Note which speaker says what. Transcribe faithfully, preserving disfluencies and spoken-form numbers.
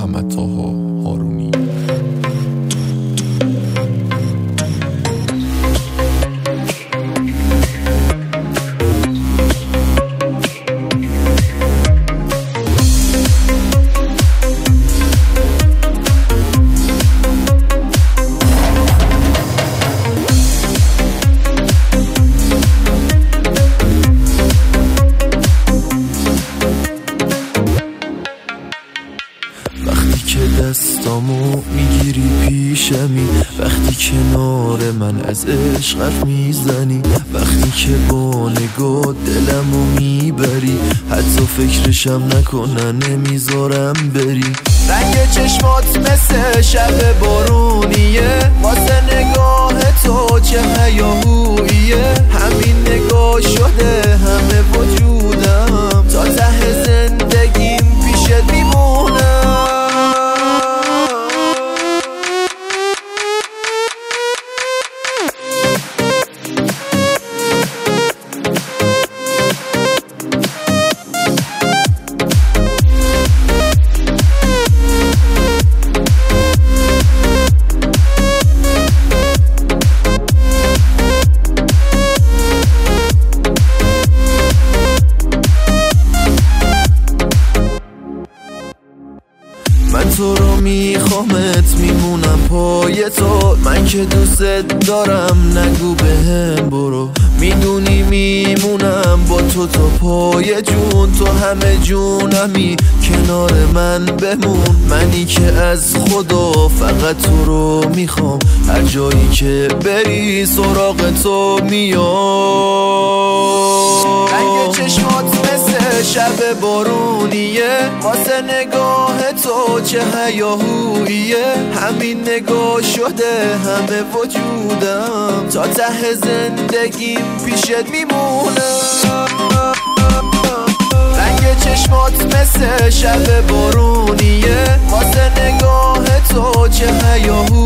Speaker 1: محمد طاها هارونی.
Speaker 2: دستامو میگیری پیشمی، وقتی کنار من از عشقت میزنی، وقتی که با نگاه دلمو میبری، حتی فکرشم نکنن نمیذارم بری. رنگ چشمات مثل شب بارونیه، واسه نگاه تو چه هیاهوییه، همین نگاه شده همه وجودم، تا ته زندگیم پیشت میمونم. من تو رو میخوامت میمونم پای تو، من که دوست دارم نگو بهم برو، میدونی میمونم با تو تا پای جون، تو همه جونمی کنار من بمون، منی که از خدا فقط تو رو میخوام، هر جایی که بری سراغ تو میام. رنگ چشمات مثل شب بارونیه، واسه نگاه تو چه هیاهوییه، همین نگاه شده همه وجودم، تا ته زندگیم پیشت میمونم. رنگ چشمات مثل شب بارونیه، واسه نگاه تو چه هیاهوییه،